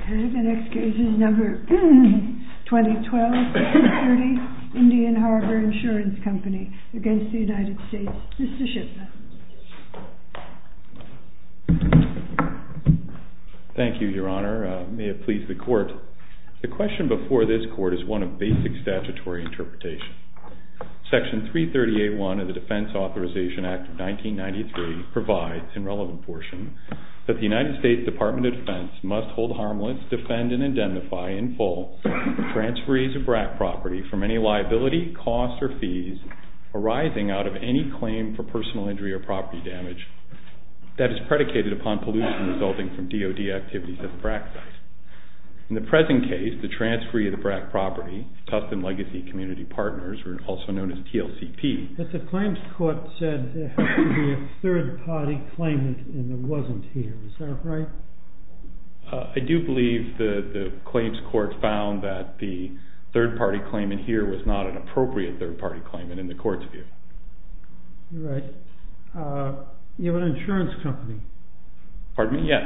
Okay, the next case is number 2012-30, Indian Harbor Insurance Company against the United States. Mr. Shipman. Thank you, Your Honor. May it please the Court. The question before this Court is one of basic statutory interpretation. Section 338(1) of the Defense Authorization Act of 1993 provides, in relevant portion, that the United States Department of Defense must hold harmless, defend, and indemnify in full transferees of BRAC property from any liability, costs, or fees arising out of any claim for personal injury or property damage that is predicated upon pollution resulting from DOD activities at the BRAC site. In the present case, the transferee of the BRAC property, Tustin Legacy Community Partners, or also known as TLCP. But the claims court said there has to be a third-party claimant, and it wasn't here. Is that right? I do believe the claims court found that the third-party claimant here was not an appropriate third-party claimant in the court's view. Right. You have an insurance company. Pardon me? Yes.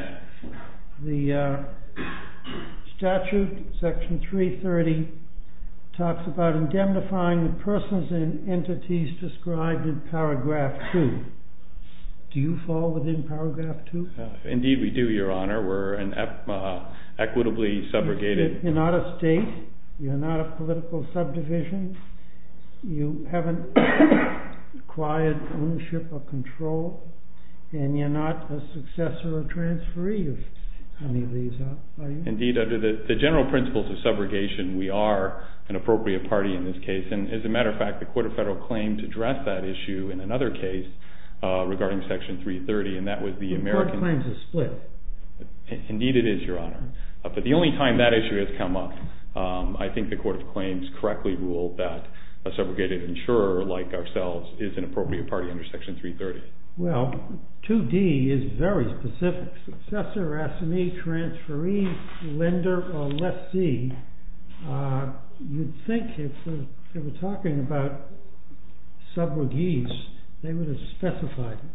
The statute, section 330, talks about indemnifying the persons and entities described in paragraph 2. Do you fall within paragraph 2? Indeed we do, Your Honor. We're an equitably subrogated... You're not a state. You're not a political subdivision. You haven't acquired ownership or control. And you're not a successor or transferee of any of these, are you? Indeed, under the general principles of subrogation, we are an appropriate party in this case. And as a matter of fact, the Court of Federal Claims addressed that issue in another case regarding section 330, and that was the American... The Court of Claims is split. Indeed it is, Your Honor. But the only time that issue has come up, I think the Court of Claims correctly ruled that a subrogated insurer like ourselves is an appropriate party under section 330. Well, 2D is very specific. Successor, assignee, transferee, lender, or lessee. You'd think if they were talking about subrogees, they would have specified it.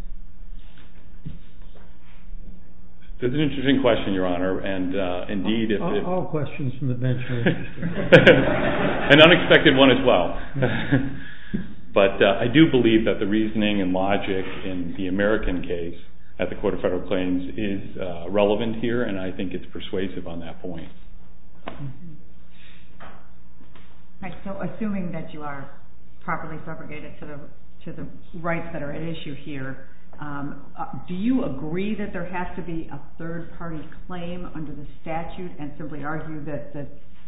That's an interesting question, Your Honor, and indeed... All questions from the bench are interesting. An unexpected one as well. But I do believe that the reasoning and logic in the American case at the Court of Federal Claims is relevant here, and I think it's persuasive on that point. Right, so assuming that you are properly subrogated to the rights that are at issue here, do you agree that there has to be a third-party claim under the statute and simply argue that the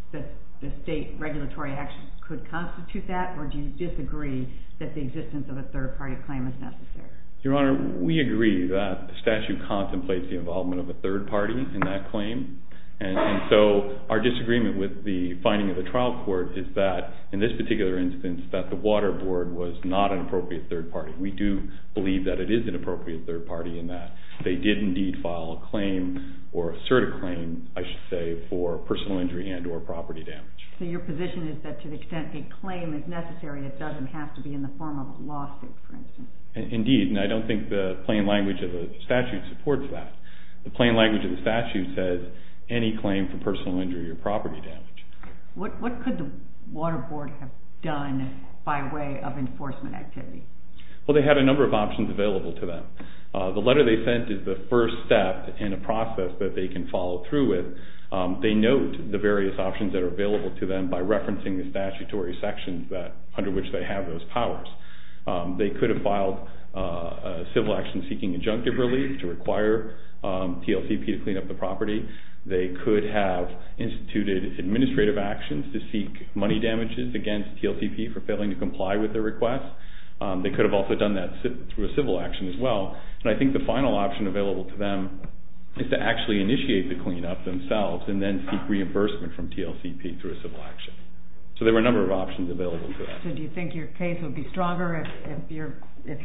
state regulatory action could constitute that, or do you disagree that the existence of a third-party claim is necessary? Your Honor, we agree that the statute contemplates the involvement of a third party in that claim, and so our disagreement with the finding of the trial court is that, in this particular instance, that the Water Board was not an appropriate third party. We do believe that it is an appropriate third party in that they did indeed file a claim, or assert a claim, I should say, for personal injury and or property damage. So your position is that to the extent a claim is necessary, it doesn't have to be in the form of a lawsuit, for instance? Indeed, and I don't think the plain language of the statute supports that. The plain language of the statute says any claim for personal injury or property damage. What could the Water Board have done by way of enforcement activity? Well, they had a number of options available to them. The letter they sent is the first step in a process that they can follow through with. They note the various options that are available to them by referencing the statutory sections under which they have those powers. They could have filed a civil action seeking injunctive relief to require TLCP to clean up the property. They could have instituted administrative actions to seek money damages against TLCP for failing to comply with their request. They could have also done that through a civil action as well. And I think the final option available to them is to actually initiate the cleanup themselves and then seek reimbursement from TLCP through a civil action. So there were a number of options available to them. So do you think your case would be stronger if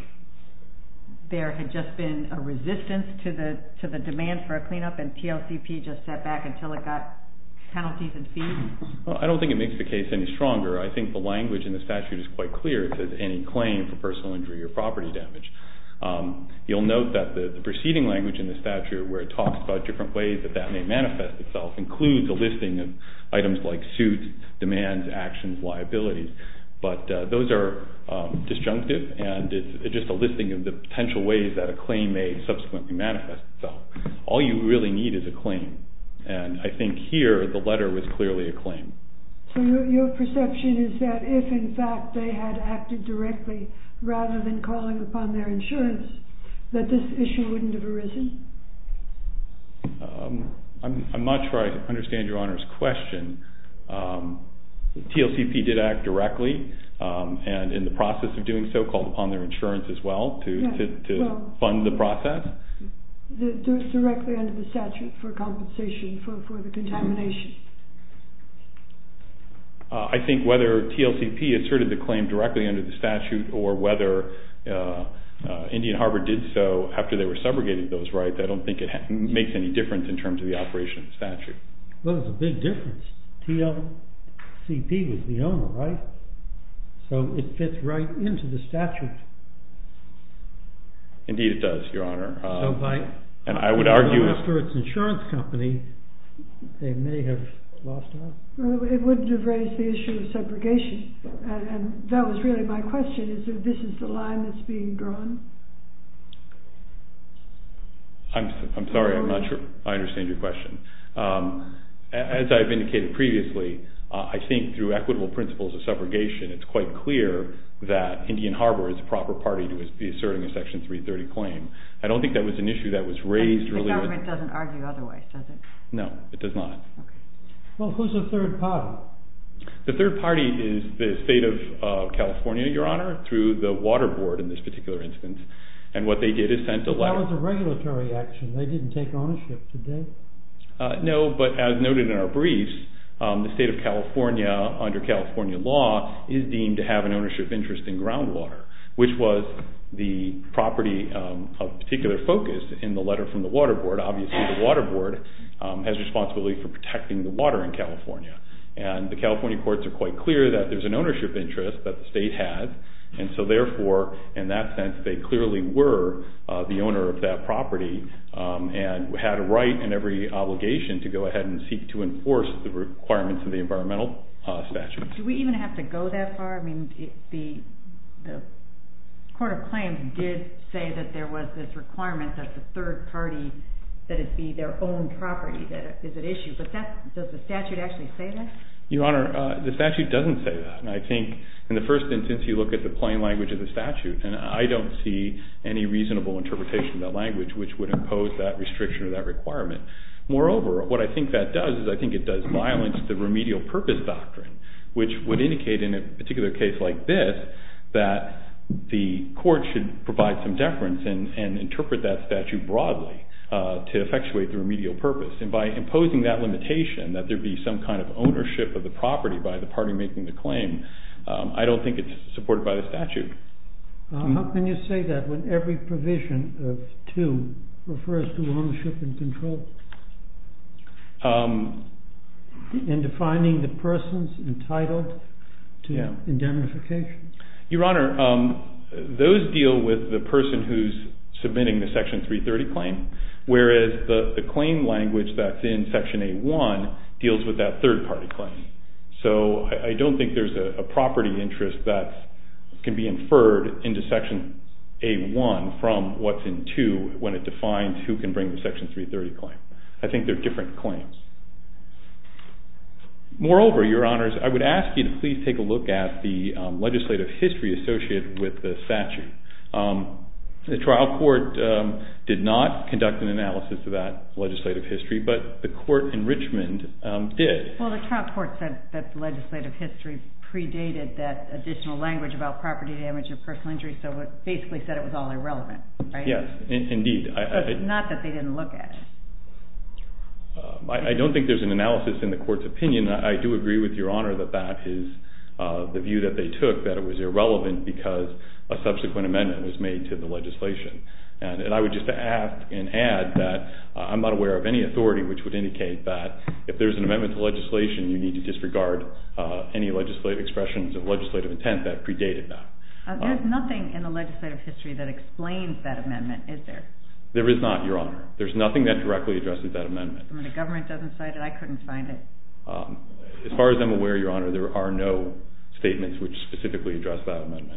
there had just been a resistance to the demand for a cleanup and TLCP just sat back until it got penalties and fees? Well, I don't think it makes the case any stronger. I think the language in the statute is quite clear. It says any claim for personal injury or property damage. You'll note that the preceding language in the statute where it talks about different ways that may manifest itself includes a listing of items like suits, demands, actions, liabilities. But those are disjunctive, and it's just a listing of the potential ways that a claim may subsequently manifest itself. All you really need is a claim. And I think here the letter was clearly a claim. So your perception is that if in fact they had acted directly rather than calling upon their insurance, that this issue wouldn't have arisen? I'm not sure I understand Your Honor's question. TLCP did act directly, and in the process of doing so called upon their insurance as well to fund the process. Directly under the statute for compensation for the contamination. I think whether TLCP asserted the claim directly under the statute or whether Indian Harbor did so after they were subrogated those rights, I don't think it makes any difference in terms of the operation of the statute. Well, there's a big difference. TLCP was the owner, right? So it fits right into the statute. Indeed it does, Your Honor. And I would argue after its insurance company, they may have lost out. Well, it wouldn't have raised the issue of subrogation, and that was really my question: is that this is the line that's being drawn? I'm sorry, I'm not sure I understand your question. As I've indicated previously, I think through equitable principles of subrogation, it's quite clear that Indian Harbor is a proper party to be asserting a Section 330 claim. I don't think that was an issue that was raised earlier. The government doesn't argue otherwise, does it? No, it does not. Okay. Well, who's the third party? The third party is the state of California, Your Honor, through the Water Board in this particular instance. And what they did is sent a letter. That was a regulatory action. They didn't take ownership, did they? No, but as noted in our briefs, the state of California, under California law, is deemed to have an ownership interest in groundwater, which was the property of particular focus in the letter from the Water Board. Obviously, the Water Board has responsibility for protecting the water in California. And the California courts are quite clear that there's an ownership interest that the state has, and so therefore, in that sense, they clearly were the owner of that property and had a right and every obligation to go ahead and seek to enforce the requirements of the environmental statute. Do we even have to go that far? I mean, the Court of Claims did say that there was this requirement that the third party, that it be their own property that is at issue, but does the statute actually say that? Your Honor, the statute doesn't say that, and I think in the first instance you look at the plain language of the statute, and I don't see any reasonable interpretation of that language which would impose that restriction or that requirement. Moreover, what I think that does is I think it does violence to the remedial purpose doctrine, which would indicate in a particular case like this that the court should provide some deference and interpret that statute broadly to effectuate the remedial purpose. And by imposing that limitation, that there be some kind of ownership of the property by the party making the claim, I don't think it's supported by the statute. How can you say that when every provision of 2 refers to ownership and control? In defining the persons entitled to indemnification? Your Honor, those deal with the person who's submitting the Section 330 claim, whereas the claim language that's in Section A1 deals with that third-party claim. So I don't think there's a property interest that can be inferred into Section A1 from what's in 2 when it defines who can bring the Section 330 claim. I think they're different claims. Moreover, Your Honors, I would ask you to please take a look at the legislative history associated with the statute. The trial court did not conduct an analysis of that legislative history, but the court in Richmond did. Well, the trial court said that the legislative history predated that additional language about property damage or personal injury, so it basically said it was all irrelevant, right? Yes, indeed. It's not that they didn't look at it. I don't think there's an analysis in the court's opinion. I do agree with Your Honor that that is the view that they took, that it was irrelevant because a subsequent amendment was made to the legislation. And I would just ask and add that I'm not aware of any authority which would indicate that if there's an amendment to legislation, you need to disregard any legislative expressions of legislative intent that predated that. There's nothing in the legislative history that explains that amendment, is there? There is not, Your Honor. There's nothing that directly addresses that amendment. When the government doesn't cite it, I couldn't find it. As far as I'm aware, Your Honor, there are no statements which specifically address that amendment.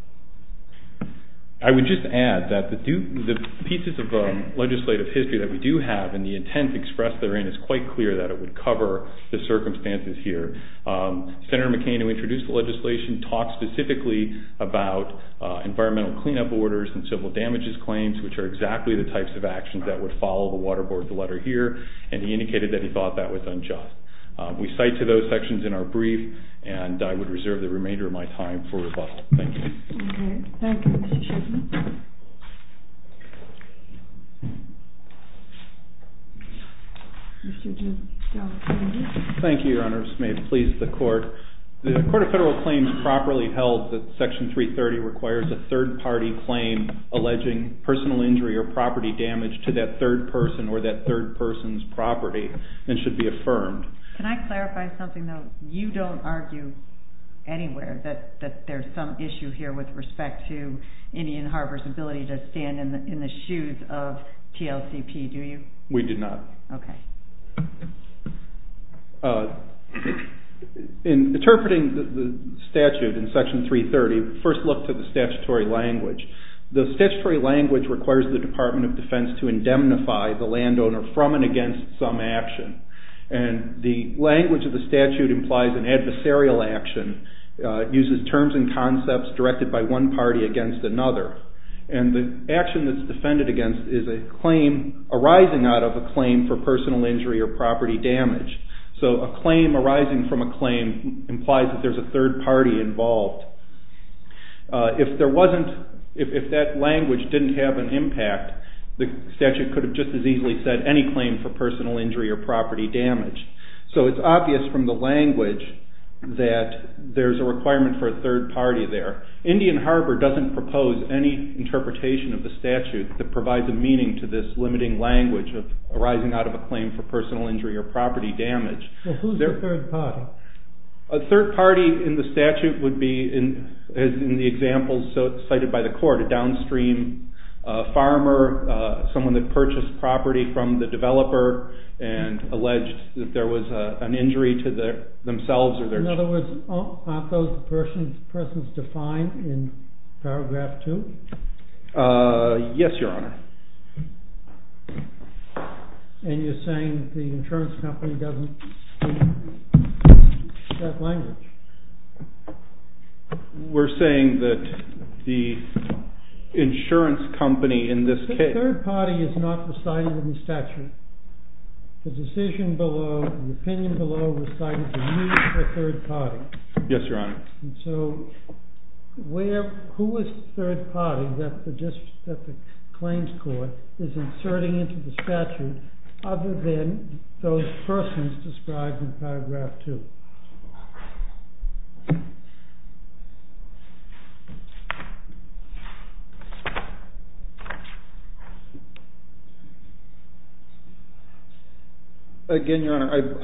I would just add that the pieces of legislative history that we do have and the intent expressed therein is quite clear that it would cover the circumstances here. Senator McCain, who introduced the legislation, talked specifically about environmental cleanup orders and civil damages claims, which are exactly the types of actions that would follow the Water Board's letter here, and he indicated that he thought that was unjust. We cite to those sections in our brief, and I would reserve the remainder of my time for rebuttal. Thank you. Okay. Thank you, Mr. Shipman. Mr. Delacour. Thank you, Your Honors. May it please the Court. The Court of Federal Claims properly held that Section 330 requires a third-party claim alleging personal injury or property damage to that third person or that third person's property and should be affirmed. Can I clarify something, though? You don't argue anywhere that there's some issue here with respect to Indian Harbor's ability to stand in the shoes of TLCP, do you? We did not. Okay. In interpreting the statute in Section 330, first look to the statutory language. The statutory language requires the Department of Defense to indemnify the landowner from and against some action. And the language of the statute implies an adversarial action, uses terms and concepts directed by one party against another. And the action that's defended against is a claim arising out of a claim for personal injury or property damage. So a claim arising from a claim implies that there's a third party involved. If that language didn't have an impact, the statute could have just as easily said any claim for personal injury or property damage. So it's obvious from the language that there's a requirement for a third party there. Indian Harbor doesn't propose any interpretation of the statute that provides a meaning to this limiting language of arising out of a claim for personal injury or property damage. Well, who's the third party? A third party in the statute would be, as in the examples cited by the court, a downstream farmer, someone that purchased property from the developer and alleged that there was an injury to themselves or their... In other words, aren't those persons defined in paragraph 2? Yes, Your Honor. And you're saying the insurance company doesn't use that language? We're saying that the insurance company in this case... The third party is not recited in the statute. The decision below, the opinion below recited the need for a third party. Yes, Your Honor. And so who is the third party that the claims court is inserting into the statute other than those persons described in paragraph 2? Again, Your Honor,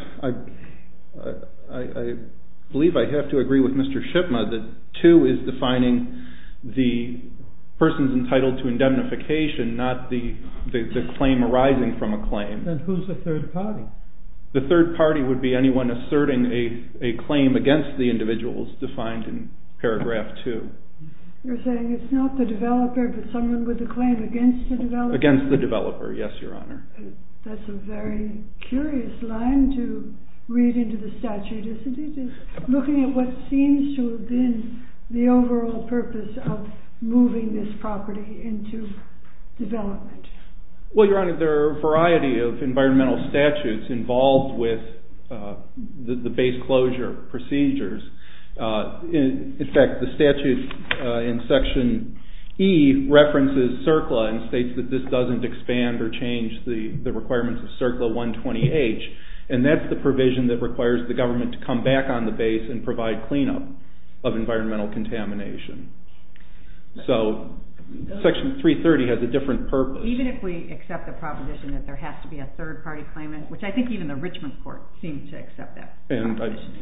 I believe I have to agree with Mr. Shipma that 2 is defining the persons entitled to indemnification, not the claim arising from a claim. Then who's the third party? The third party would be anyone asserting a claim against the individuals defined in paragraph 2. You're saying it's not the developer, but someone with a claim against the developer? Against the developer, yes, Your Honor. That's a very curious line to read into the statute, isn't it? Looking at what seems to have been the overall purpose of moving this property into development. Well, Your Honor, there are a variety of environmental statutes involved with the base closure procedures. In fact, the statute in Section E references CERCLA and states that this doesn't expand or change the requirements of CERCLA 120H, and that's the provision that requires the government to come back on the base and provide cleanup of environmental contamination. So Section 330 has a different purpose. Even if we accept the proposition that there has to be a third-party claimant, which I think even the Richmond court seems to accept that proposition.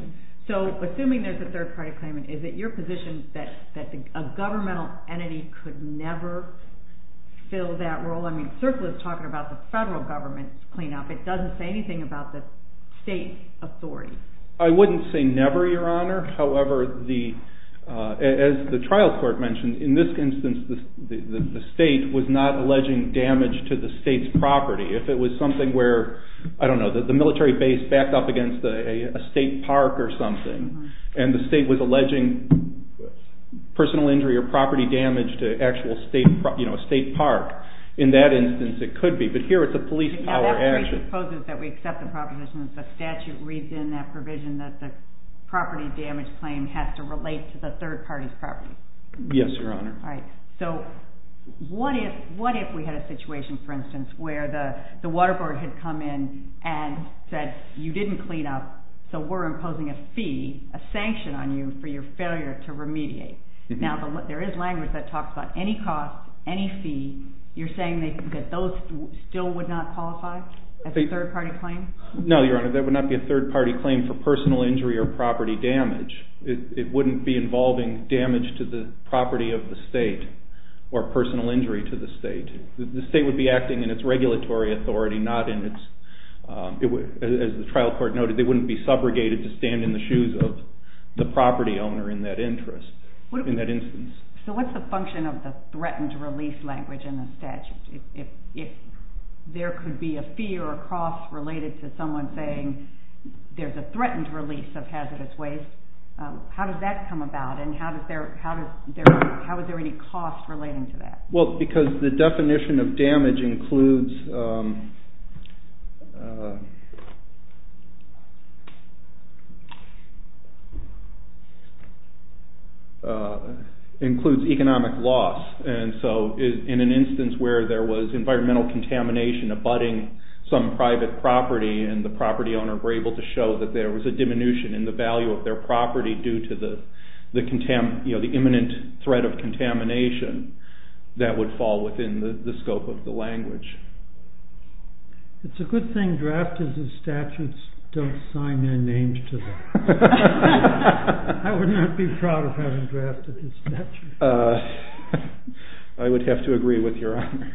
So assuming there's a third-party claimant, is it your position that a governmental entity could never fill that role? I mean, CERCLA is talking about the federal government's cleanup. It doesn't say anything about the state authority. I wouldn't say never, Your Honor. However, as the trial court mentioned, in this instance, the state was not alleging damage to the state's property. If it was something where, I don't know, the military base backed up against a state park or something, and the state was alleging personal injury or property damage to actual state park, in that instance it could be. But here it's a police power action. Now that presupposes that we accept the proposition that the statute reads in that provision that the property damage claim has to relate to the third party's property. Yes, Your Honor. All right. So what if we had a situation, for instance, where the water board had come in and said, you didn't clean up, so we're imposing a fee, a sanction on you for your failure to remediate. Mm-hmm. Now, there is language that talks about any cost, any fee. You're saying that those still would not qualify as a third-party claim? No, Your Honor, that would not be a third-party claim for personal injury or property damage. It wouldn't be involving damage to the property of the state or personal injury to the state. The state would be acting in its regulatory authority, not in its, as the trial court noted, they wouldn't be subrogated to stand in the shoes of the property owner in that instance. So what's the function of the threatened release language in the statute? If there could be a fee or a cost related to someone saying there's a threatened release of hazardous waste, how does that come about, and how is there any cost relating to that? Well, because the definition of damage includes economic loss, and so in an instance where there was environmental contamination abutting some private property and the property owner were able to show that there was a diminution in the value of their property due to the imminent threat of contamination, that would fall within the scope of the language. It's a good thing drafters of statutes don't sign their names to them. I would not be proud of having drafted this statute. I would have to agree with Your Honor.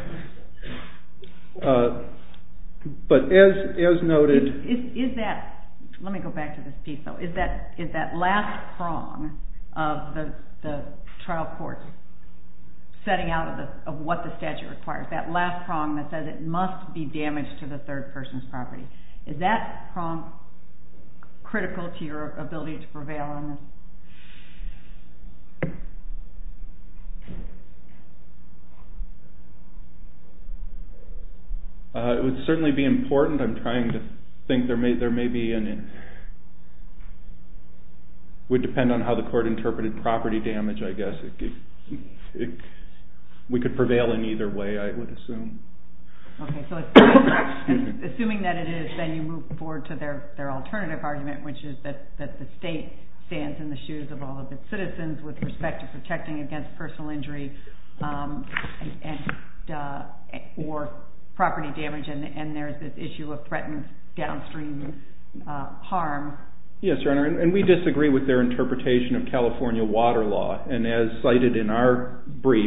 But as noted, is that? Let me go back to this piece though. Is that last prong of the trial court setting out of what the statute requires? That last prong that says it must be damage to the third person's property. Is that prong critical to your ability to prevail on this? It would certainly be important. I'm trying to think there may be would depend on how the court interpreted property damage, I guess. We could prevail in either way, I would assume. Okay, so assuming that it is, then you move forward to their alternative argument, which is that the state stands in the shoes of all of its citizens with respect to protecting against personal injury or property damage, and there's this issue of threatened downstream harm. Yes, Your Honor, and we disagree with their interpretation of California water law. And as cited in our brief,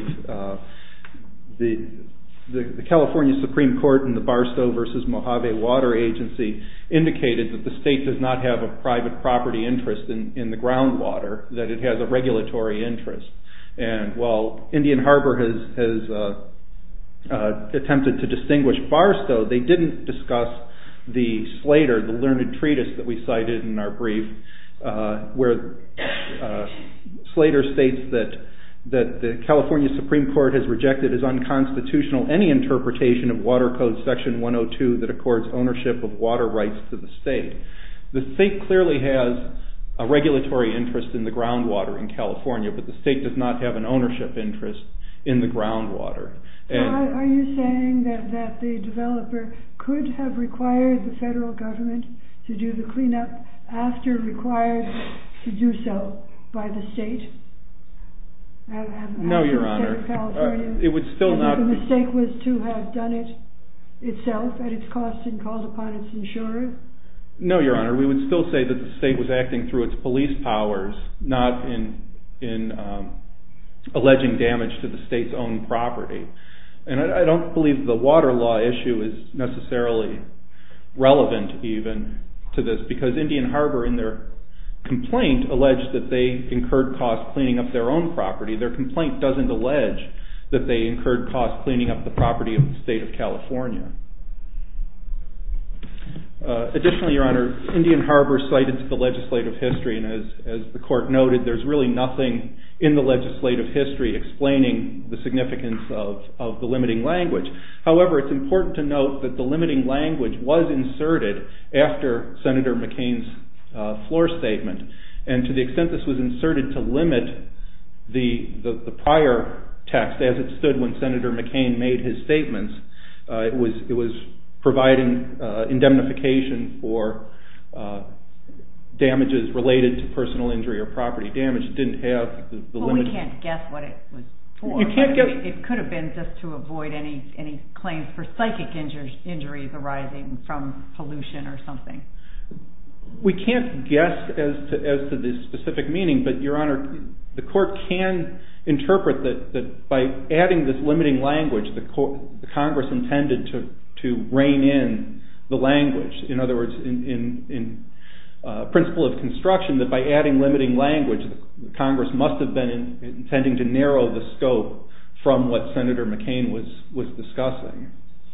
the California Supreme Court in the Barstow versus Mojave Water Agency indicated that the state does not have a private property interest in the groundwater, that it has a regulatory interest. And while Indian Harbor has attempted to distinguish Barstow, they didn't discuss the Slater, the learned treatise that we cited in our brief, where Slater states that the California Supreme Court has rejected as unconstitutional any interpretation of Water Code Section 102 that accords ownership of water rights to the state. The state clearly has a regulatory interest in the groundwater in California, but the state does not have an ownership interest in the groundwater. So are you saying that the developer could have required the federal government to do the cleanup after required to do so by the state? No, Your Honor. It would still not. The mistake was to have done it itself at its cost and called upon its insurer? No, Your Honor. We would still say that the state was acting through its police powers, not in alleging damage to the state's own property. And I don't believe the water law issue is necessarily relevant even to this, because Indian Harbor, in their complaint, alleged that they incurred costs cleaning up their own property. Their complaint doesn't allege that they incurred costs cleaning up the property of the state of California. Additionally, Your Honor, Indian Harbor cited the legislative history, and as the court noted, there's really nothing in the legislative history explaining the significance of the limiting language. However, it's important to note that the limiting language was inserted after Senator McCain's floor statement, and to the extent this was inserted to limit the prior text as it stood when Senator McCain made his statements, it was providing indemnification for damages related to personal injury or property damage. It didn't have the limit. We can't guess what it was for. You can't guess. It could have been just to avoid any claims for psychic injuries arising from pollution or something. We can't guess as to the specific meaning, but Your Honor, the court can interpret that by adding this limiting language, the Congress intended to rein in the language. In other words, in principle of construction, that by adding limiting language, the Congress must have been intending to narrow the scope from what Senator McCain was discussing.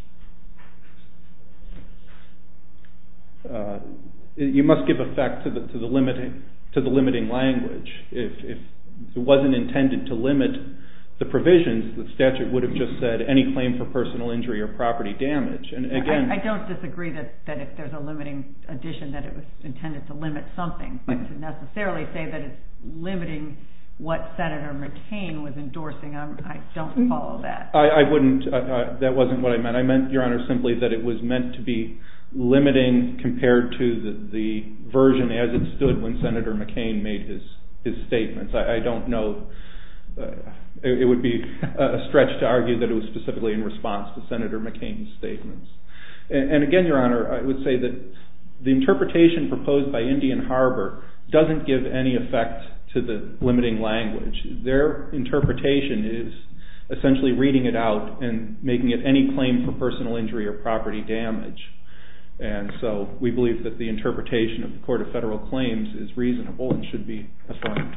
You must give effect to the limiting language. If it wasn't intended to limit the provisions, the statute would have just said any claim for personal injury or property damage. And again, I don't disagree that if there's a limiting addition that it was intended to limit something, but to necessarily say that it's limiting what Senator McCain was endorsing, I don't follow that. I wouldn't. That wasn't what I meant. I meant, Your Honor, simply that it was meant to be limiting compared to the version as it stood when Senator McCain made his statements. I don't know. It would be a stretch to argue that it was specifically in response to Senator McCain's statements. And again, Your Honor, I would say that the interpretation proposed by Indian Harbor doesn't give any effect to the limiting language. Their interpretation is essentially reading it out and making it any claim for personal injury or property damage. And so we believe that the interpretation of the Court of Federal Claims is reasonable and should be affirmed.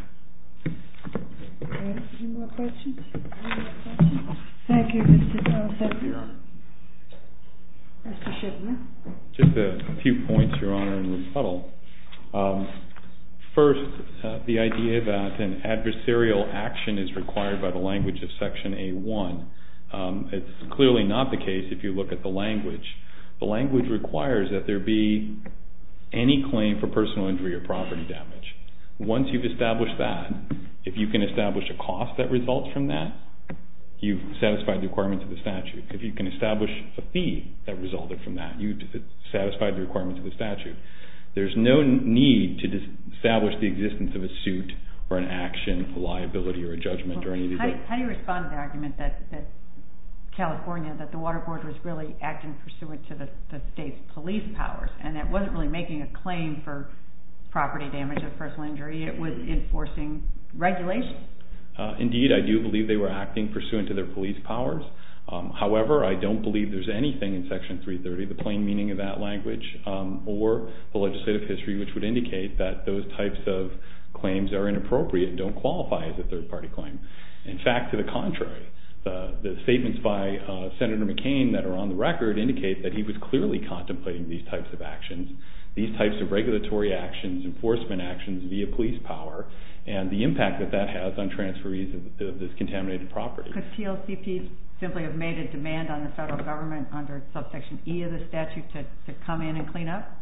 Any more questions? Thank you, Mr. Dawson. Mr. Shipman. Just a few points, Your Honor, in rebuttal. First, the idea that an adversarial action is required by the language of Section A1. It's clearly not the case if you look at the language. The language requires that there be any claim for personal injury or property damage. Once you've established that, if you can establish a cost that results from that, you've satisfied the requirements of the statute. If you can establish a fee that resulted from that, you've satisfied the requirements of the statute. There's no need to establish the existence of a suit or an action, a liability, or a judgment or any of these. How do you respond to the argument that California, that the Water Board was really acting pursuant to the state's police powers, and it wasn't really making a claim for property damage or personal injury, it was enforcing regulations? Indeed, I do believe they were acting pursuant to their police powers. However, I don't believe there's anything in Section 330, the plain meaning of that language, or the legislative history which would indicate that those types of claims are inappropriate and don't qualify as a third-party claim. In fact, to the contrary, the statements by Senator McCain that are on the record indicate that he was clearly contemplating these types of actions, these types of regulatory actions, enforcement actions via police power, and the impact that that has on transferees of this contaminated property. Could TLCP simply have made a demand on the federal government under subsection E of the statute to come in and clean up?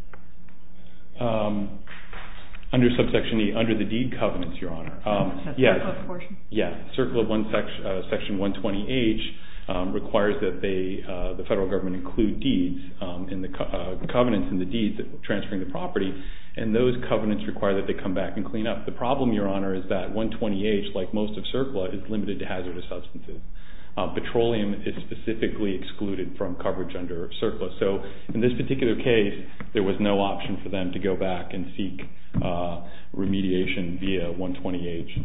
Under subsection E, under the deed covenants, Your Honor. Yes. Circle of portion? Yes. Circle of section 120H requires that the federal government include deeds in the covenants in the deeds transferring the property, and those covenants require that they come back and clean up. The problem, Your Honor, is that 120H, like most of CERCLA, is limited to hazardous substances. petroleum is specifically excluded from coverage under surplus. So in this particular case, there was no option for them to go back and seek remediation via 120H.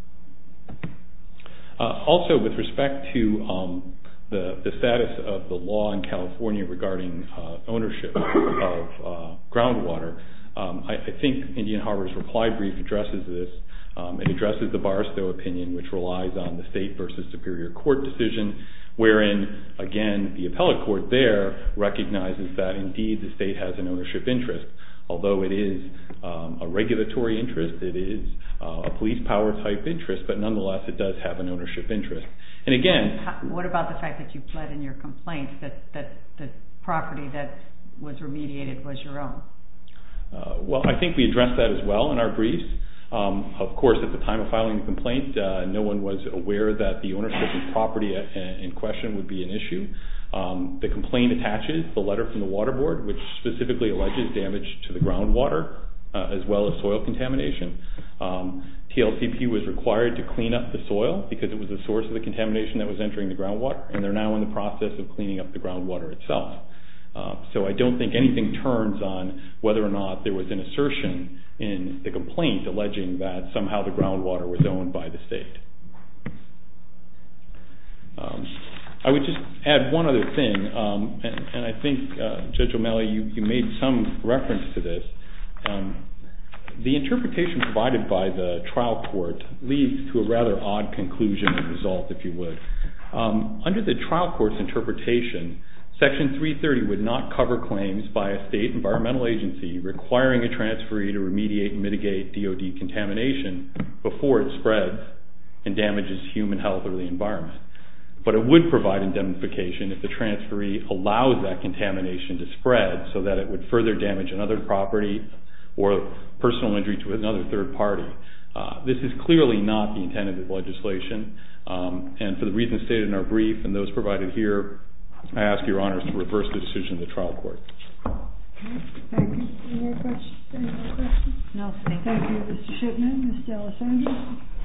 Also, with respect to the status of the law in California regarding ownership of groundwater, I think Indian Harbor's reply brief addresses this. It addresses the Barstow opinion, which relies on the State versus Superior Court decision, wherein, again, the appellate court there recognizes that indeed the state has an ownership interest. Although it is a regulatory interest, it is a police power type interest, but nonetheless it does have an ownership interest. And again... What about the fact that you pled in your complaint that the property that was remediated was your own? Well, I think we addressed that as well in our briefs. Of course, at the time of filing the complaint, no one was aware that the ownership of property in question would be an issue. The complaint attaches the letter from the Water Board, which specifically alleges damage to the groundwater as well as soil contamination. TLCP was required to clean up the soil because it was the source of the contamination that was entering the groundwater, and they're now in the process of cleaning up the groundwater itself. So I don't think anything turns on whether or not there was an assertion in the complaint alleging that somehow the groundwater was owned by the state. I would just add one other thing, and I think, Judge O'Malley, you made some reference to this. The interpretation provided by the trial court leads to a rather odd conclusion and result, if you would. Under the trial court's interpretation, Section 330 would not cover claims by a state environmental agency requiring a transferee to remediate and mitigate DOD contamination before it spreads and damages human health or the environment. But it would provide indemnification if the transferee allows that contamination to spread so that it would further damage another property or personal injury to another third party. This is clearly not the intent of the legislation, and for the reasons stated in our brief and those provided here, I ask Your Honors to reverse the decision of the trial court. Thank you. Any more questions? No, thank you. Thank you, Mr. Shipman. Mr. Alessandro?